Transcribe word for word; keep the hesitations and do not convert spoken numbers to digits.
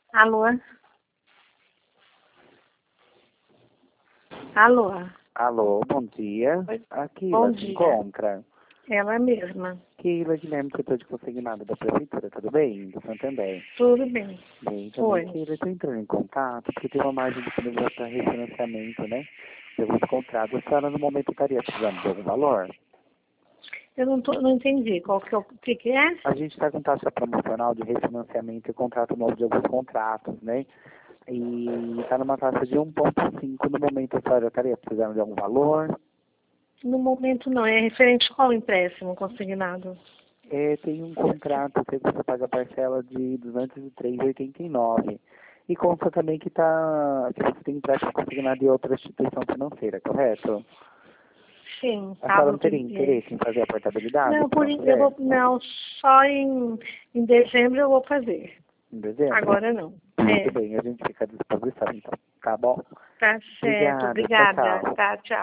Alô? Alô? Alô, bom dia. Oi. Aqui Bom ela se dia. encontra. Ela mesma. Keila Guilherme, setor de consignado da Prefeitura, tudo bem? Do Santander. Tudo bem. Bem, Oi. também, Keila, estou entrando em contato porque tem uma margem disponível para refinanciamento, né? De alguns contratos. A senhora, no momento, estaria precisando de algum valor? Eu não, tô, não entendi. Qual que, é o o que, que é? A gente está com taxa promocional de refinanciamento e contrato novo de alguns contratos, né? E está numa taxa de um vírgula cinco no momento. A senhora estaria precisando de algum valor? No momento não. É referente a qual empréstimo consignado? É, tem um contrato que você paga a parcela de duzentos e três reais e oitenta e nove centavos. E consta também que, tá, que você tem empréstimo consignado de outra instituição financeira, correto? Sim. A senhora Pablo não teria interesse em fazer a portabilidade? Não, por, Não, en- eu vou, não, só em, em dezembro eu vou fazer. Em dezembro? Agora não. Tudo É. bem, a gente fica à disposição, então. Tá bom? Tá certo. Obrigada, tchau, Obrigada. tchau. Tá, tchau.